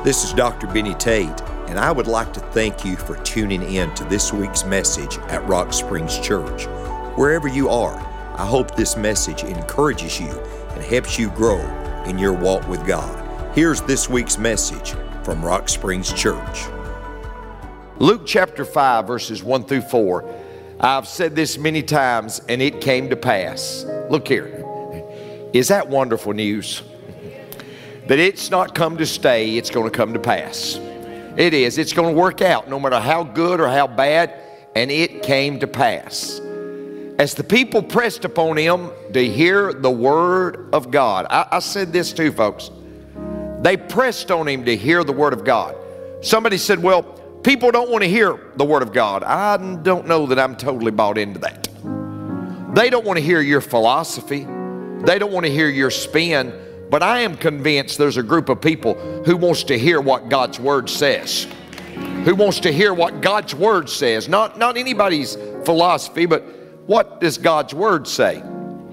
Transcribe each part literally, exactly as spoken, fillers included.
This is Doctor Benny Tate, and I would like to thank you for tuning in to this week's message at Rock Springs Church. Wherever you are, I hope this message encourages you and helps you grow in your walk with God. Here's this week's message from Rock Springs Church. Luke chapter five, verses one through four. I've said this many times, and it came to pass. Look here. Is that wonderful news? That it's not come to stay, it's going to come to pass. It is. It's going to work out no matter how good or how bad, and it came to pass. As the people pressed upon him to hear the word of God. I, I said this too, folks. They pressed on him to hear the word of God. Somebody said, well, people don't want to hear the word of God. I don't know that I'm totally bought into that. They don't want to hear your philosophy. They don't want to hear your spin. But I am convinced there's a group of people who wants to hear what God's word says. Who wants to hear what God's word says. Not, not anybody's philosophy, but what does God's word say?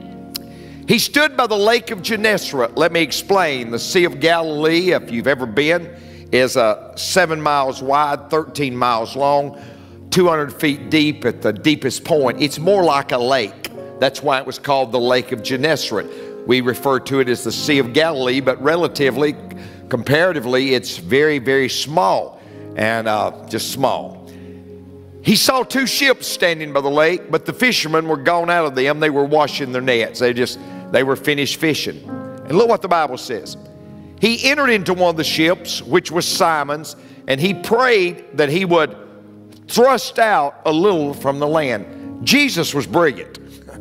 He stood by the lake of Gennesaret. Let me explain. The Sea of Galilee, if you've ever been, is uh, seven miles wide, thirteen miles long, two hundred feet deep at the deepest point. It's more like a lake. That's why it was called the Lake of Gennesaret. We refer to it as the Sea of Galilee, but relatively, comparatively, it's very, very small and uh, just small. He saw two ships standing by the lake, but the fishermen were gone out of them. They were washing their nets. They just, they were finished fishing. And look what the Bible says. He entered into one of the ships, which was Simon's, and he prayed that he would thrust out a little from the land. Jesus was brilliant.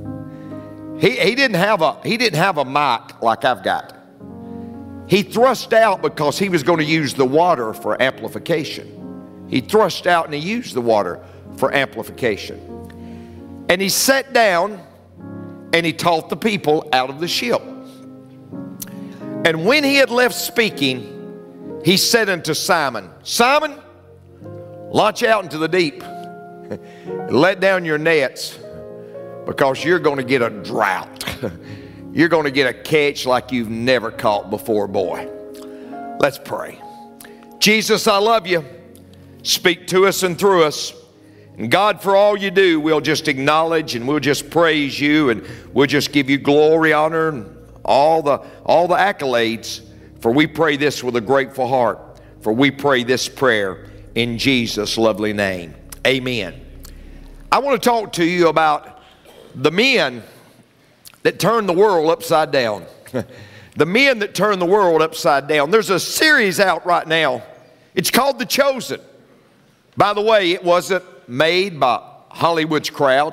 He, he didn't have a, he didn't have a mic like I've got. He thrust out because he was going to use the water for amplification. He thrust out and he used the water for amplification. And he sat down and he taught the people out of the ship. And when he had left speaking, he said unto Simon, Simon, launch out into the deep. Let down your nets, because you're going to get a drought. You're going to get a catch like you've never caught before, boy. Let's pray. Jesus, I love you. Speak to us and through us. And God, for all you do, we'll just acknowledge and we'll just praise you, and we'll just give you glory, honor, and all the, all the accolades. For we pray this with a grateful heart. For we pray this prayer in Jesus' lovely name. Amen. I want to talk to you about the men that turned the world upside down. The men that turned the world upside down. There's a series out right now. It's called The Chosen. By the way, it wasn't made by Hollywood's crowd.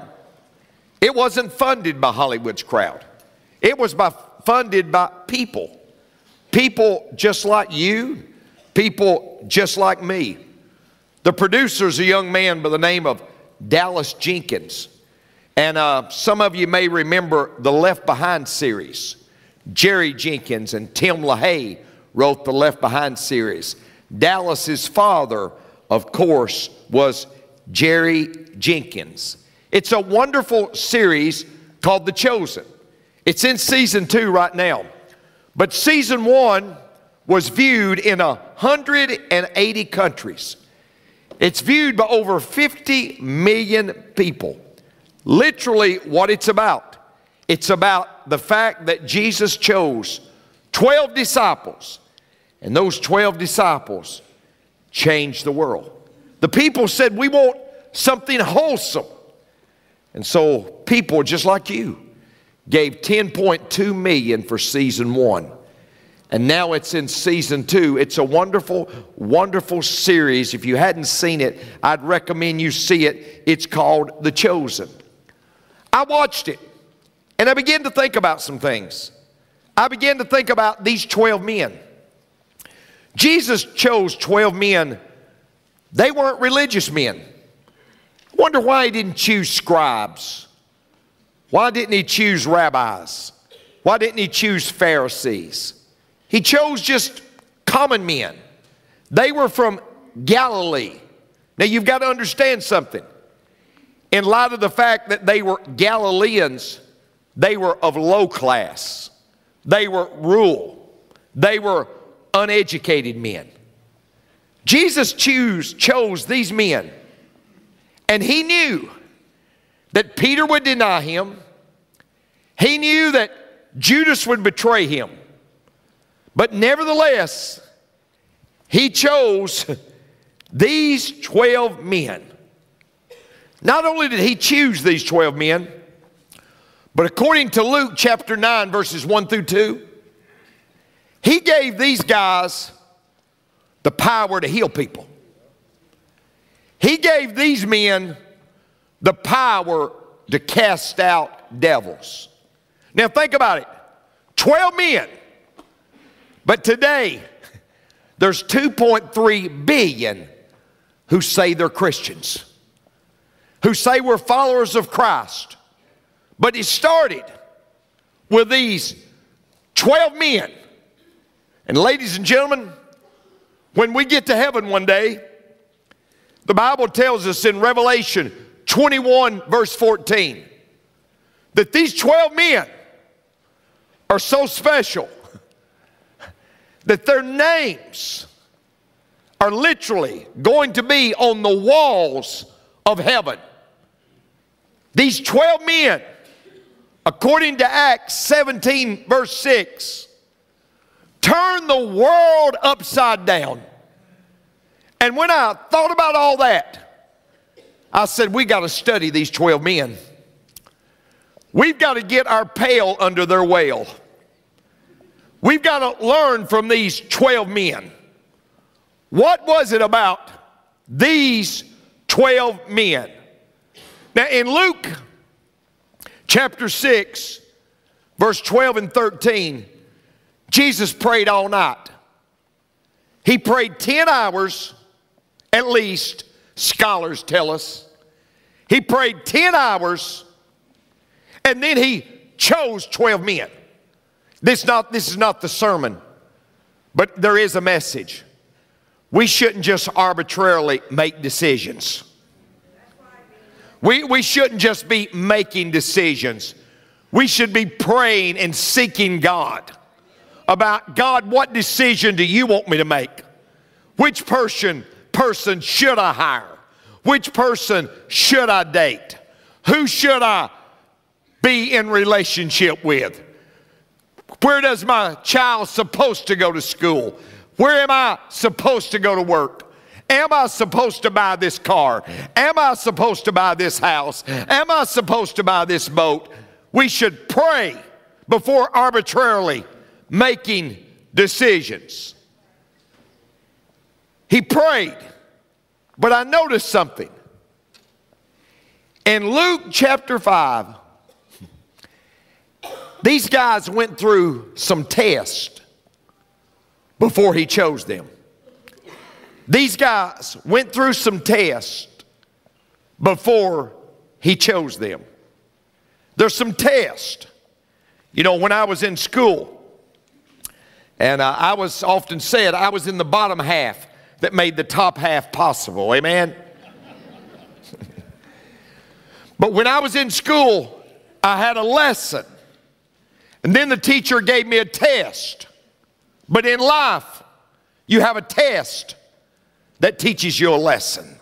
It wasn't funded by Hollywood's crowd. It was by, funded by people. People just like you. People just like me. The producer's a young man by the name of Dallas Jenkins. And uh, some of you may remember the Left Behind series. Jerry Jenkins and Tim LaHaye wrote the Left Behind series. Dallas's father, of course, was Jerry Jenkins. It's a wonderful series called The Chosen. It's in season two right now. But season one was viewed in one hundred eighty countries. It's viewed by over fifty million people. Literally what it's about. It's about the fact that Jesus chose twelve disciples, and those twelve disciples changed the world. The people said, we want something wholesome. And so people just like you gave ten point two million dollars for season one. And now it's in season two. It's a wonderful, wonderful series. If you hadn't seen it, I'd recommend you see it. It's called The Chosen. I watched it, and I began to think about some things. I began to think about these twelve men. Jesus chose twelve men. They weren't religious men. I wonder why he didn't choose scribes. Why didn't he choose rabbis? Why didn't he choose Pharisees? He chose just common men. They were from Galilee. Now you've got to understand something. In light of the fact that they were Galileans, they were of low class. They were rural. They were uneducated men. Jesus choose, chose these men, and he knew that Peter would deny him. He knew that Judas would betray him. But nevertheless, he chose these twelve men. Not only did he choose these twelve men, but according to Luke chapter nine, verses one through two, he gave these guys the power to heal people. He gave these men the power to cast out devils. Now think about it. twelve men. But today, there's two point three billion who say they're Christians, who say we're followers of Christ. But it started with these twelve men. And ladies and gentlemen, when we get to heaven one day, the Bible tells us in Revelation twenty-one, verse fourteen, that these twelve men are so special that their names are literally going to be on the walls of heaven. These twelve men, according to Acts seventeen, verse six, turned the world upside down. And when I thought about all that, I said, we got to study these twelve men. We've got to get our pail under their whale. We've got to learn from these twelve men. What was it about these twelve men? Now in Luke chapter six, verse twelve and thirteen, Jesus prayed all night. He prayed ten hours, at least, scholars tell us. He prayed ten hours, and then he chose twelve men. This, not, this is not the sermon, but there is a message. We shouldn't just arbitrarily make decisions. We, we shouldn't just be making decisions. We should be praying and seeking God about, God, what decision do you want me to make? Which person, person should I hire? Which person should I date? Who should I be in relationship with? Where does my child supposed to go to school? Where am I supposed to go to work? Am I supposed to buy this car? Am I supposed to buy this house? Am I supposed to buy this boat? We should pray before arbitrarily making decisions. He prayed, but I noticed something. In Luke chapter five, these guys went through some tests before he chose them. These guys went through some tests before he chose them. There's some tests. You know, when I was in school, and uh, I was often said I was in the bottom half that made the top half possible. Amen? But when I was in school, I had a lesson. And then the teacher gave me a test. But in life, you have a test that teaches you a lesson.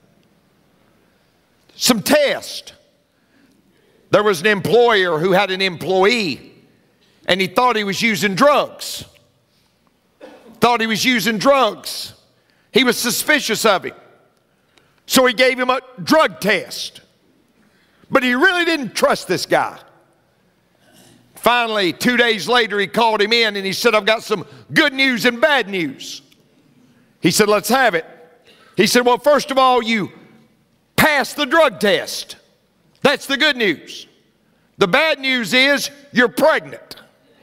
Some test. There was an employer who had an employee, and he thought he was using drugs. Thought he was using drugs. He was suspicious of him. So he gave him a drug test. But he really didn't trust this guy. Finally, two days later, he called him in and he said, I've got some good news and bad news. He said, let's have it. He said, well, first of all, you passed the drug test. That's the good news. The bad news is you're pregnant.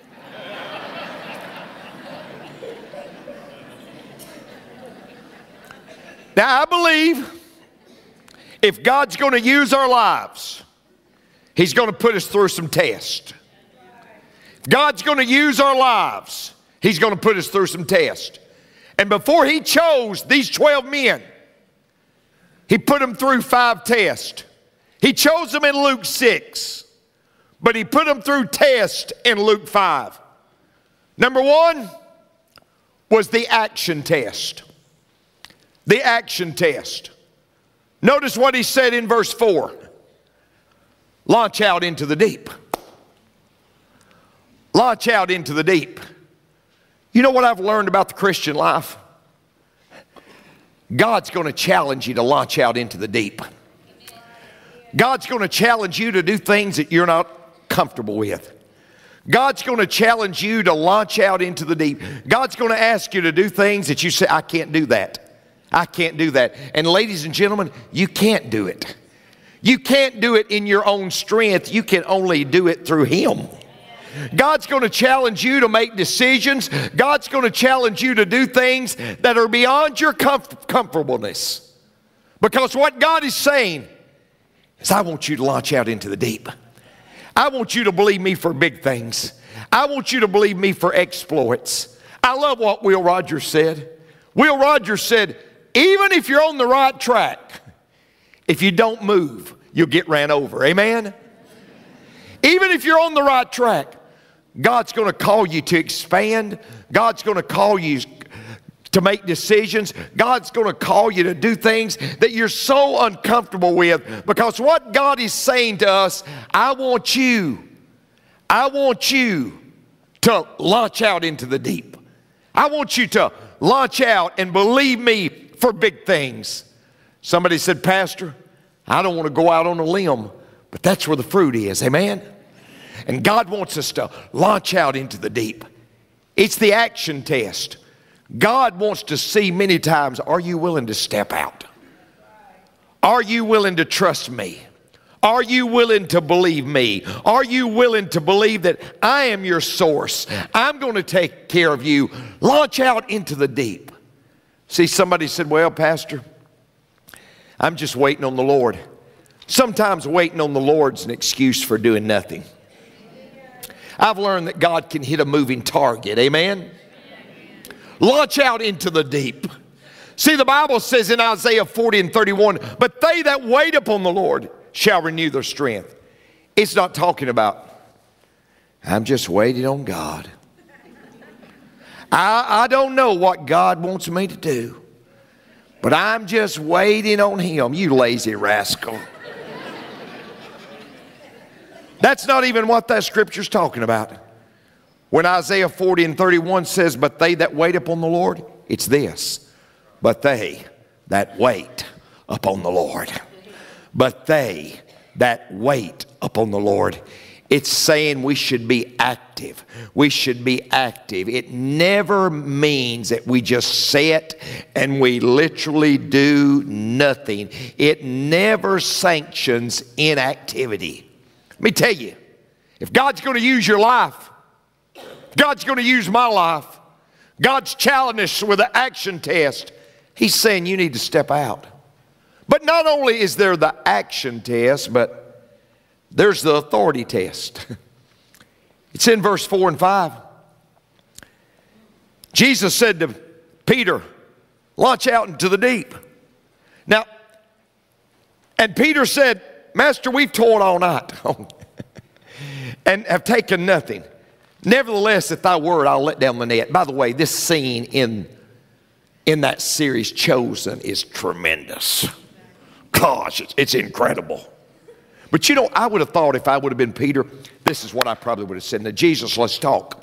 Now, I believe if God's going to use our lives, He's going to put us through some tests. God's going to use our lives, He's going to put us through some tests. And before He chose these twelve men, He put them through five tests. He chose them in Luke six, but He put them through tests in Luke five. Number one was the action test. The action test. Notice what he said in verse four. Launch out into the deep. Launch out into the deep. You know what I've learned about the Christian life? God's going to challenge you to launch out into the deep. God's going to challenge you to do things that you're not comfortable with. God's going to challenge you to launch out into the deep. God's going to ask you to do things that you say, I can't do that. I can't do that. And ladies and gentlemen, you can't do it. You can't do it in your own strength. You can only do it through Him. God's going to challenge you to make decisions. God's going to challenge you to do things that are beyond your comf- comfortableness. Because what God is saying is, I want you to launch out into the deep. I want you to believe me for big things. I want you to believe me for exploits. I love what Will Rogers said. Will Rogers said, even if you're on the right track, if you don't move, you'll get ran over. Amen? Even if you're on the right track, God's going to call you to expand. God's going to call you to make decisions. God's going to call you to do things that you're so uncomfortable with. Because what God is saying to us, I want you, I want you to launch out into the deep. I want you to launch out and believe me for big things. Somebody said, Pastor, I don't want to go out on a limb, but that's where the fruit is. Amen? And God wants us to launch out into the deep. It's the action test. God wants to see many times, are you willing to step out? Are you willing to trust me? Are you willing to believe me? Are you willing to believe that I am your source? I'm going to take care of you. Launch out into the deep. See, somebody said, well, Pastor, I'm just waiting on the Lord. Sometimes waiting on the Lord's an excuse for doing nothing. I've learned that God can hit a moving target. Amen? Launch out into the deep. See, the Bible says in Isaiah forty and thirty-one, but they that wait upon the Lord shall renew their strength. It's not talking about, I'm just waiting on God. I, I don't know what God wants me to do, but I'm just waiting on Him. You lazy rascal. That's not even what that scripture's talking about. When Isaiah forty and thirty-one says, but they that wait upon the Lord, it's this. But they that wait upon the Lord. But they that wait upon the Lord. It's saying we should be active. We should be active. It never means that we just sit and we literally do nothing. It never sanctions inactivity. Let me tell you, if God's going to use your life, God's going to use my life, God's challenging us with an action test, He's saying you need to step out. But not only is there the action test, but there's the authority test. It's in verse four and five. Jesus said to Peter, launch out into the deep. Now, and Peter said, Master, we've toiled all night and have taken nothing. Nevertheless, at thy word, I'll let down the net. By the way, this scene in, in that series, Chosen, is tremendous. Gosh, it's, it's incredible. But you know, I would have thought if I would have been Peter, this is what I probably would have said. Now, Jesus, let's talk.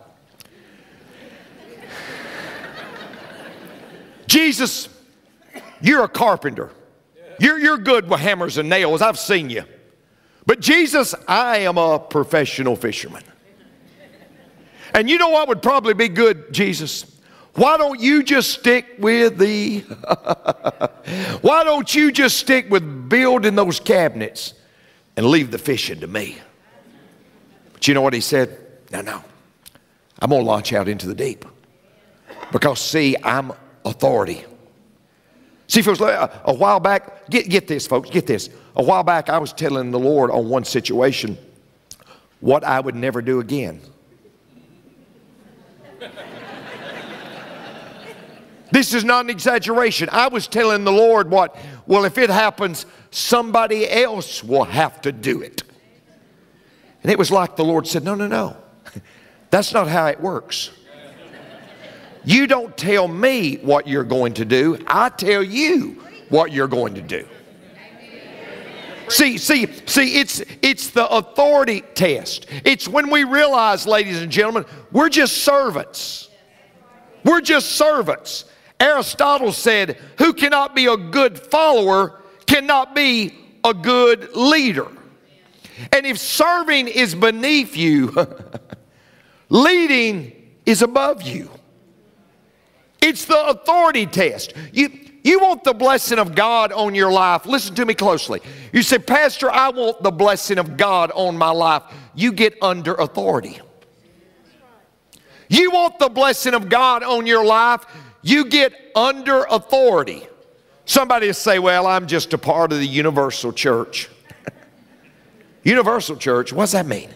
Jesus, you're a carpenter. You're, you're good with hammers and nails. I've seen you. But Jesus, I am a professional fisherman. And you know what would probably be good, Jesus? Why don't you just stick with the... Why don't you just stick with building those cabinets and leave the fishing to me? But you know what he said? No, no. I'm going to launch out into the deep. Because, see, I'm authority. See, folks, a, a while back, get, get this, folks, get this. A while back, I was telling the Lord on one situation what I would never do again. This is not an exaggeration. I was telling the Lord what, well, if it happens, somebody else will have to do it. And it was like the Lord said, no, no, no. That's not how it works. You don't tell me what you're going to do. I tell you what you're going to do. See, see, see, it's, it's the authority test. It's when we realize, ladies and gentlemen, we're just servants. We're just servants. Aristotle said, who cannot be a good follower cannot be a good leader. And if serving is beneath you, leading is above you. It's the authority test. You, you want the blessing of God on your life. Listen to me closely. You say, Pastor, I want the blessing of God on my life. You get under authority. You want the blessing of God on your life. You get under authority. Somebody will say, well, I'm just a part of the universal church. Universal church, what does that mean?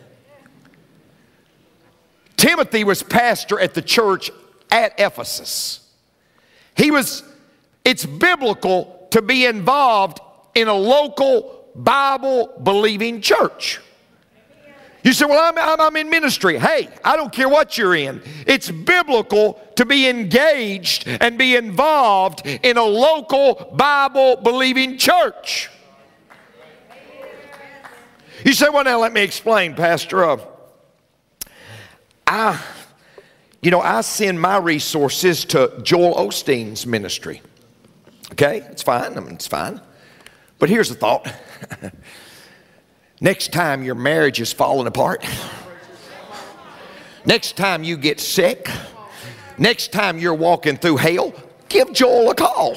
Timothy was pastor at the church at Ephesus. He was, it's biblical to be involved in a local Bible-believing church. You say, well, I'm, I'm, I'm in ministry. Hey, I don't care what you're in. It's biblical to be engaged and be involved in a local Bible-believing church. You say, well, now let me explain, Pastor. Uh, I, you know, I send my resources to Joel Osteen's ministry. Okay, it's fine. I mean, it's fine. But here's the thought. Next time your marriage is falling apart, next time you get sick, next time you're walking through hell, give Joel a call.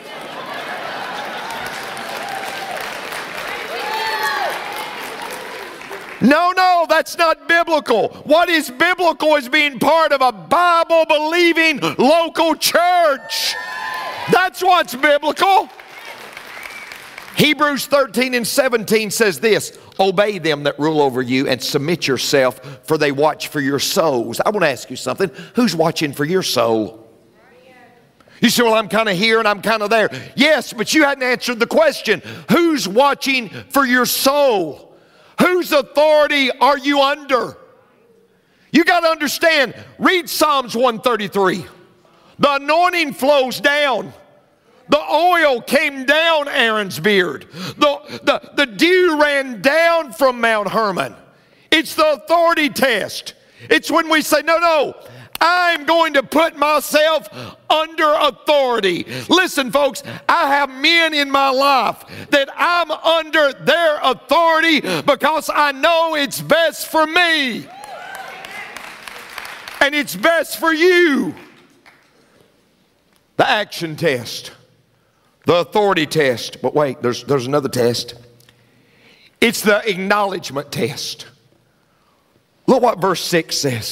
No, no, that's not biblical. What is biblical is being part of a Bible-believing local church. That's what's biblical. Hebrews thirteen and seventeen says this, obey them that rule over you and submit yourself, for they watch for your souls. I want to ask you something. Who's watching for your soul? You say, well, I'm kind of here and I'm kind of there. Yes, but you hadn't answered the question. Who's watching for your soul? Whose authority are you under? You got to understand, read Psalms one thirty-three. The anointing flows down. The oil came down Aaron's beard. The, the, the dew ran down from Mount Hermon. It's the authority test. It's when we say, no, no, I'm going to put myself under authority. Listen, folks, I have men in my life that I'm under their authority because I know it's best for me. And it's best for you. The action test. The authority test. But wait, there's, there's another test. It's the acknowledgement test. Look what verse six says.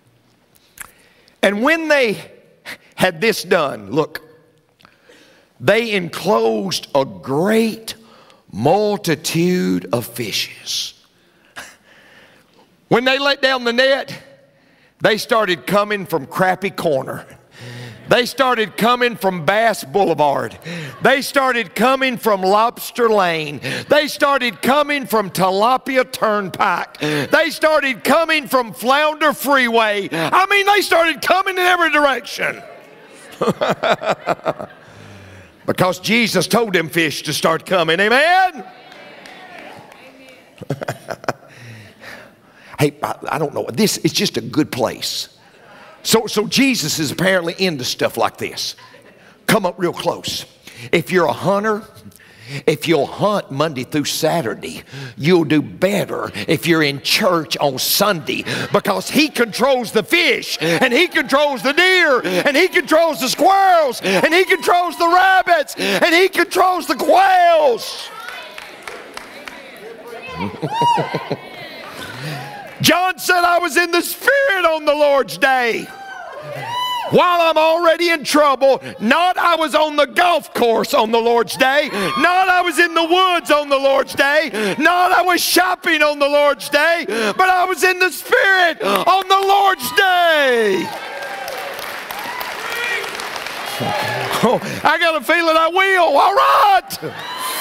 And when they had this done, look, they enclosed a great multitude of fishes. When they let down the net, they started coming from Crappie Corner. They started coming from Bass Boulevard. They started coming from Lobster Lane. They started coming from Tilapia Turnpike. They started coming from Flounder Freeway. I mean, they started coming in every direction. Because Jesus told them fish to start coming. Amen? Hey, I, I don't know. This is just a good place. So, so Jesus is apparently into stuff like this. Come up real close. If you're a hunter, if you'll hunt Monday through Saturday, you'll do better if you're in church on Sunday, because he controls the fish, and he controls the deer, and he controls the squirrels, and he controls the rabbits, and he controls the quails. John said, I was in the Spirit on the Lord's day. While I'm already in trouble, not I was on the golf course on the Lord's day, not I was in the woods on the Lord's day, not I was shopping on the Lord's day, but I was in the Spirit on the Lord's day. Oh, I got a feeling I will. All right.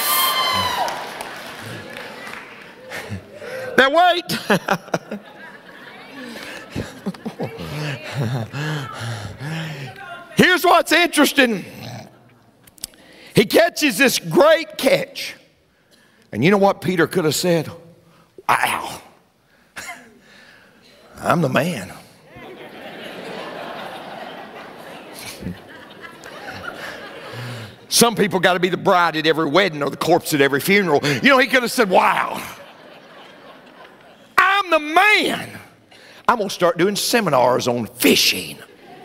Now wait. what's interesting. He catches this great catch. And you know what Peter could have said? Wow, I'm the man. Some people got to be the bride at every wedding or the corpse at every funeral. You know, he could have said, wow, I'm the man. I'm going to start doing seminars on fishing.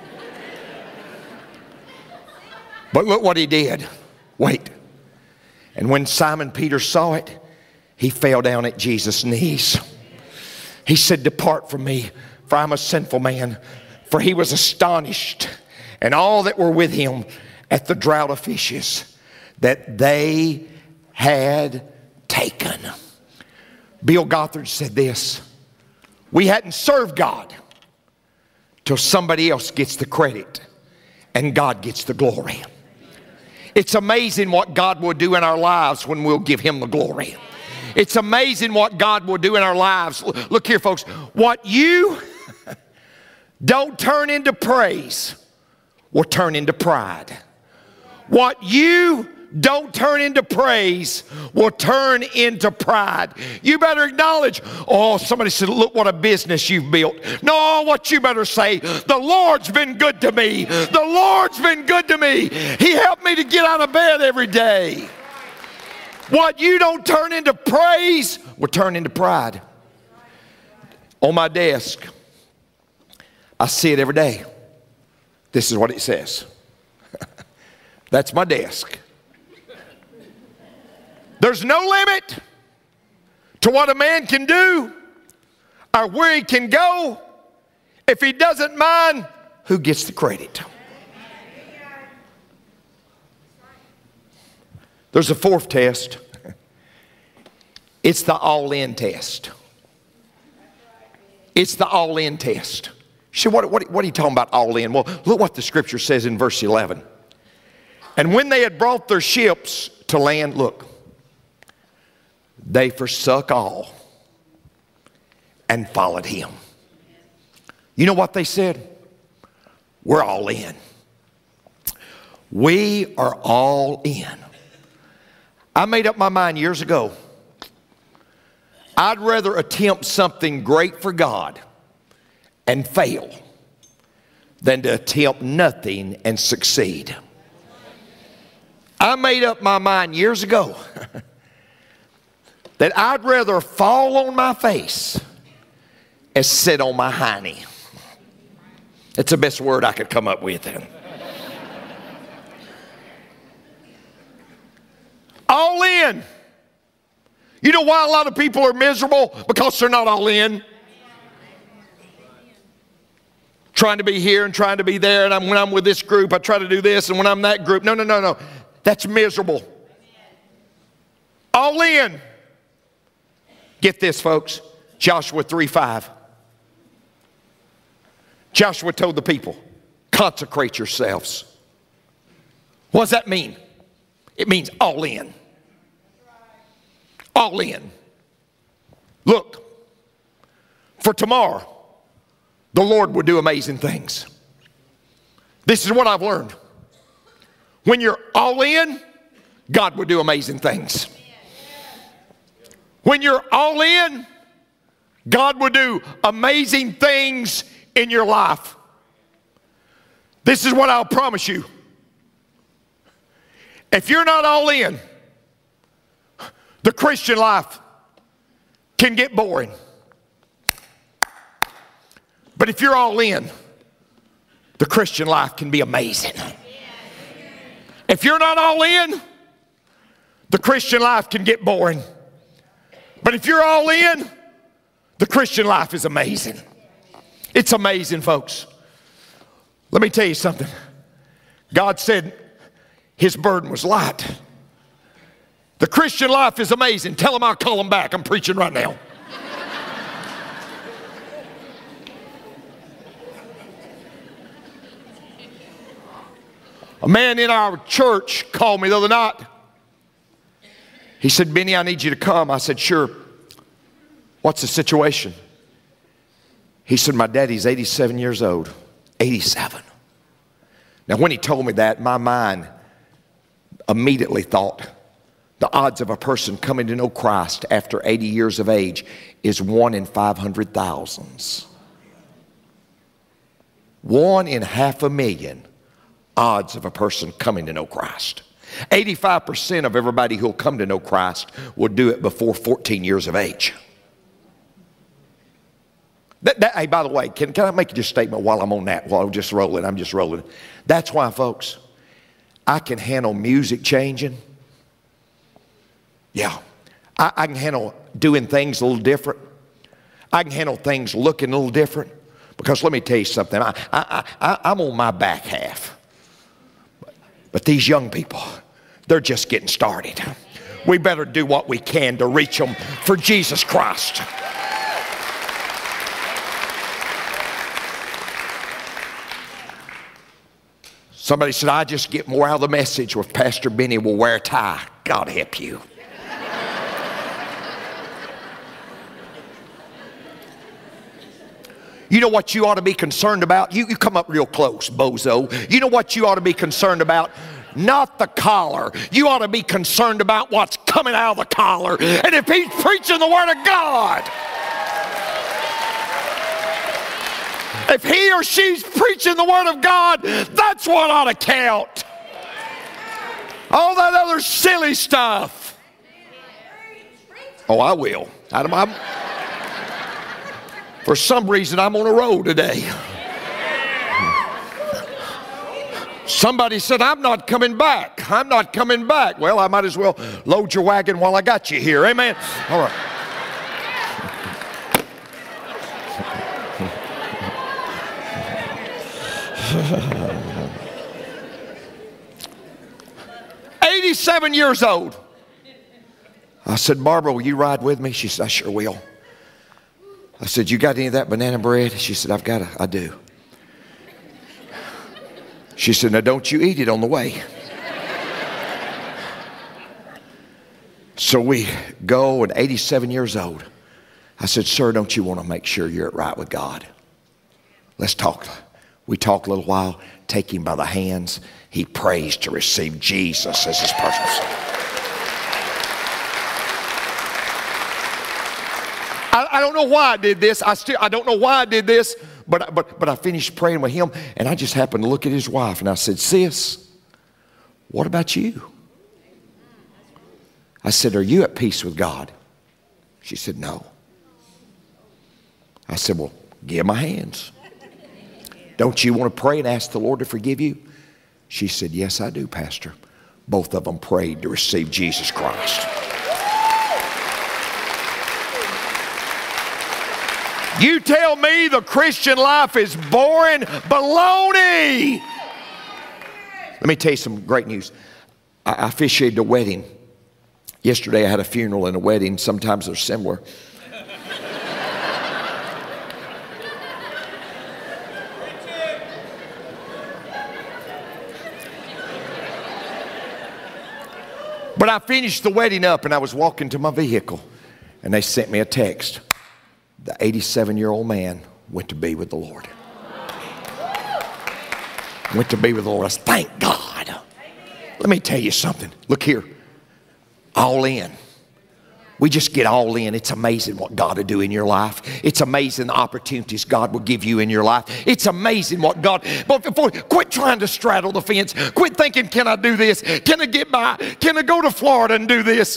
But look what he did. Wait. And when Simon Peter saw it, he fell down at Jesus' knees. He said, depart from me, for I'm a sinful man. For he was astonished, and all that were with him, at the draught of fishes that they had taken. Bill Gothard said this: we hadn't served God till somebody else gets the credit and God gets the glory. It's amazing what God will do in our lives when we'll give him the glory. It's amazing what God will do in our lives. Look here, folks. What you don't turn into praise will turn into pride. What you don't turn into praise will turn into pride. You better acknowledge, oh, somebody said, look what a business you've built. No, what you better say, the Lord's been good to me. The Lord's been good to me. He helped me to get out of bed every day. What you don't turn into praise will turn into pride. On my desk, I see it every day. This is what it says. That's my desk. There's no limit to what a man can do or where he can go. If he doesn't mind, who gets the credit? There's a fourth test. It's the all-in test. It's the all-in test. You say, what, what, what are you talking about all-in? Well, look what the scripture says in verse eleven. And when they had brought their ships to land, look, they forsook all and followed him. You know what they said? We're all in. We are all in. I made up my mind years ago. I'd rather attempt something great for God and fail than to attempt nothing and succeed. I made up my mind years ago that I'd rather fall on my face as sit on my hiney. It's the best word I could come up with then. All in. You know why a lot of people are miserable? Because they're not all in. Trying to be here and trying to be there, and I'm, when I'm with this group, I try to do this, and when I'm that group, no, no, no, no. That's miserable. All in. Get this, folks. Joshua three five. Joshua told the people, consecrate yourselves. What does that mean? It means all in. All in. Look, for tomorrow, the Lord will do amazing things. This is what I've learned. When you're all in, God will do amazing things. When you're all in, God will do amazing things in your life. This is what I'll promise you. If you're not all in, the Christian life can get boring. But if you're all in, the Christian life can be amazing. If you're not all in, the Christian life can get boring. But if you're all in, the Christian life is amazing. It's amazing, folks. Let me tell you something. God said his burden was light. The Christian life is amazing. Tell him I'll call him back. I'm preaching right now. A man in our church called me the other night. He said, Benny, I need you to come. I said, sure. What's the situation? He said, my daddy's eighty-seven years old. eighty-seven. Now, when he told me that, my mind immediately thought the odds of a person coming to know Christ after eighty years of age is one in five hundred thousand. One in half a million odds of a person coming to know Christ. eighty-five percent of everybody who'll come to know Christ will do it before fourteen years of age. That, that, hey, by the way, can, can I make just a statement while I'm on that, while I'm just rolling, I'm just rolling. That's why, folks, I can handle music changing. Yeah, I, I can handle doing things a little different. I can handle things looking a little different. Because let me tell you something, I, I, I, I'm on my back half. But these young people, they're just getting started. We better do what we can to reach them for Jesus Christ. Somebody said, I just get more out of the message if Pastor Benny will wear a tie. God help you. You know what you ought to be concerned about? You, you come up real close, bozo. You know what you ought to be concerned about? Not the collar. You ought to be concerned about what's coming out of the collar. And if he's preaching the Word of God, if he or she's preaching the Word of God, that's what ought to count. All that other silly stuff. Oh, I will. Out of my... For some reason, I'm on a roll today. Somebody said, I'm not coming back. I'm not coming back. Well, I might as well load your wagon while I got you here. Amen. All right. eighty-seven years old. I said, Barbara, will you ride with me? She said, I sure will. I said, you got any of that banana bread? She said, I've got it. I do. She said, now don't you eat it on the way. So we go, and eighty-seven years old. I said, sir, don't you want to make sure you're right with God? Let's talk. We talk a little while, take him by the hands. He prays to receive Jesus as his personal Savior. I, I don't know why I did this. I still I don't know why I did this, but but but I finished praying with him, and I just happened to look at his wife, and I said, sis, what about you? I said, are you at peace with God? She said, no. I said, well, give my hands. Don't you want to pray and ask the Lord to forgive you? She said, yes, I do, Pastor. Both of them prayed to receive Jesus Christ. You tell me the Christian life is boring? Baloney! Let me tell you some great news. I officiated a wedding. Yesterday I had a funeral and a wedding. Sometimes they're similar. But I finished the wedding up, and I was walking to my vehicle, and they sent me a text. The eighty-seven-year-old man went to be with the Lord. Went to be with the Lord. I said, thank God. Let me tell you something. Look here. All in. We just get all in. It's amazing what God will do in your life. It's amazing the opportunities God will give you in your life. It's amazing what God... But before, quit trying to straddle the fence. Quit thinking, can I do this? Can I get by? Can I go to Florida and do this?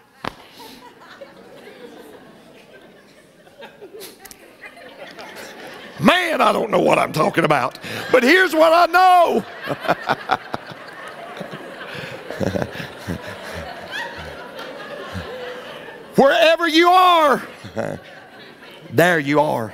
Man, I don't know what I'm talking about. But here's what I know. Wherever you are, there you are.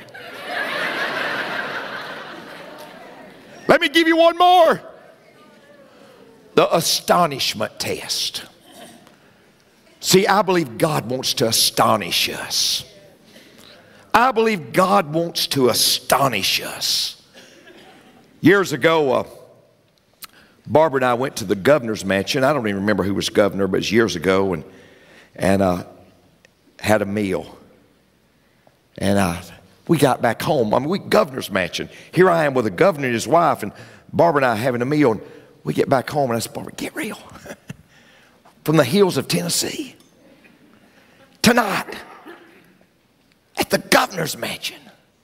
Let me give you one more. The astonishment test. See, I believe God wants to astonish us. I believe God wants to astonish us. Years ago, uh, Barbara and I went to the governor's mansion. I don't even remember who was governor, but it was years ago, and and uh, had a meal. And uh, we got back home. I mean, we governor's mansion. Here I am with the governor and his wife, and Barbara and I having a meal, and we get back home, and I said, Barbara, get real. From the hills of Tennessee. Tonight, at the governor's mansion.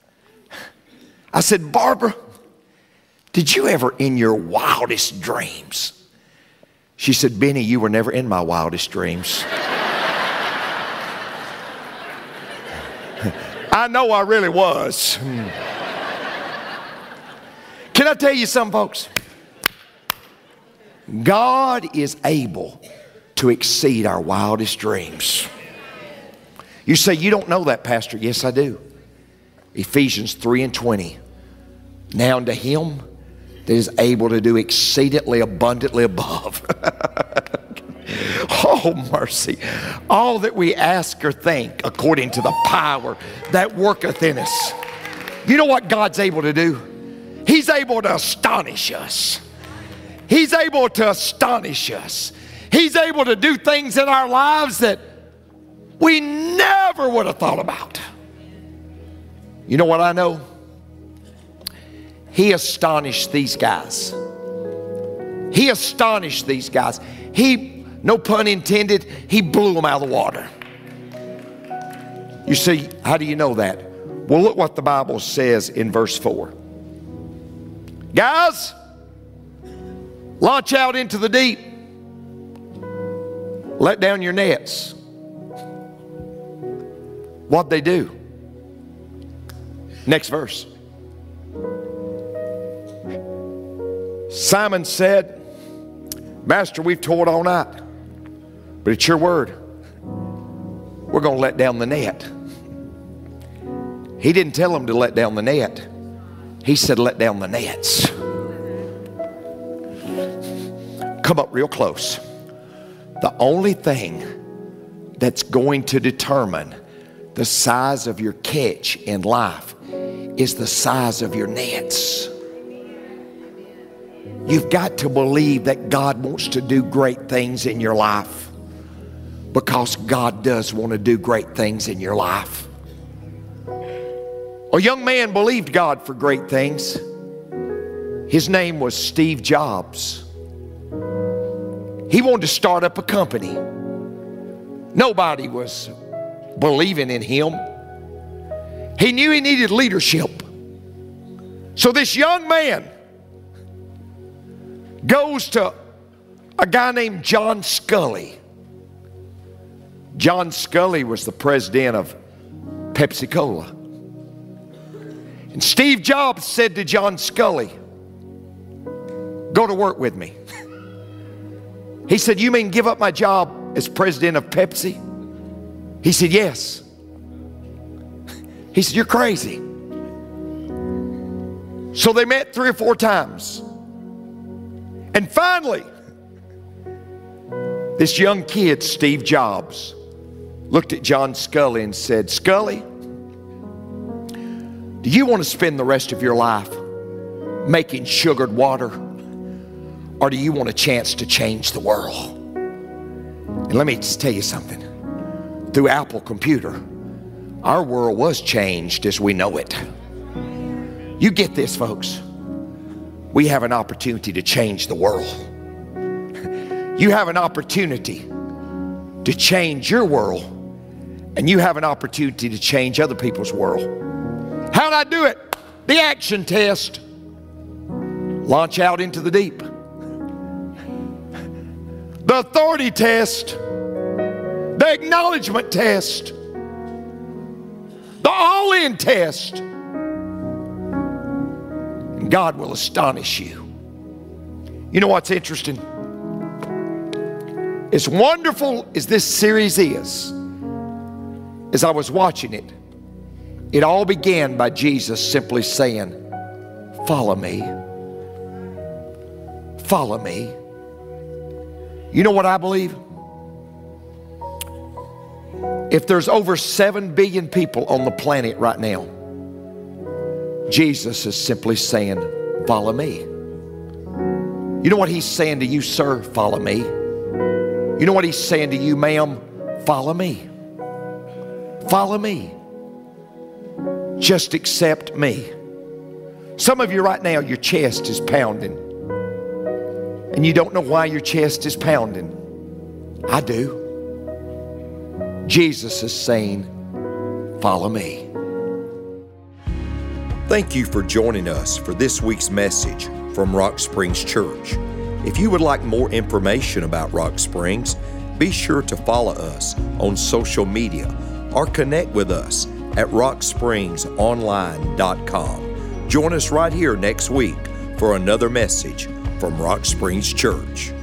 I said, Barbara, did you ever in your wildest dreams? She said, Benny, you were never in my wildest dreams. I know I really was. Can I tell you something, folks? God is able to exceed our wildest dreams. You say, you don't know that, Pastor. Yes, I do. Ephesians three and twenty. Now unto him that is able to do exceedingly abundantly above. Oh, mercy. All that we ask or think according to the power that worketh in us. You know what God's able to do? He's able to astonish us. He's able to astonish us. He's able to do things in our lives that we never would have thought about. You know what I know? He astonished these guys. He astonished these guys. He, no pun intended, he blew them out of the water. You see, how do you know that? Well, look what the Bible says in verse four. Guys, launch out into the deep. Let down your nets. What'd they do? Next verse. Simon said, Master, we've toiled all night, but it's your word. We're going to let down the net. He didn't tell them to let down the net. He said, let down the nets. Come up real close. The only thing that's going to determine the size of your catch in life is the size of your nets. You've got to believe that God wants to do great things in your life, because God does want to do great things in your life. A young man believed God for great things. His name was Steve Jobs. He wanted to start up a company. Nobody was believing in him. He knew he needed leadership. So this young man goes to a guy named John Scully. John Scully was the president of Pepsi-Cola. And Steve Jobs said to John Scully, go to work with me. He said, you mean give up my job as president of Pepsi? He said, yes. He said, you're crazy. So they met three or four times. And finally, this young kid, Steve Jobs, looked at John Scully and said, Scully, do you want to spend the rest of your life making sugared water, or do you want a chance to change the world? And let me just tell you something. Through Apple Computer, our world was changed as we know it. You get this, folks. We have an opportunity to change the world. You have an opportunity to change your world, and you have an opportunity to change other people's world. How'd I do it? The action test. Launch out into the deep. The authority test. The acknowledgement test. The all-in test. And God will astonish you. You know what's interesting? As wonderful as this series is, as I was watching it, it all began by Jesus simply saying, follow me. Follow me. You know what I believe? If there's over seven billion people on the planet right now, Jesus is simply saying, follow me. You know what he's saying to you, sir? Follow me. You know what he's saying to you, ma'am? Follow me. Follow me. Just accept me. Some of you right now, your chest is pounding. and you don't know why your chest is pounding. I do. Jesus is saying, follow me. Thank you for joining us for this week's message from Rock Springs Church. If you would like more information about Rock Springs, be sure to follow us on social media or connect with us at rock springs online dot com. Join us right here next week for another message from Rock Springs Church.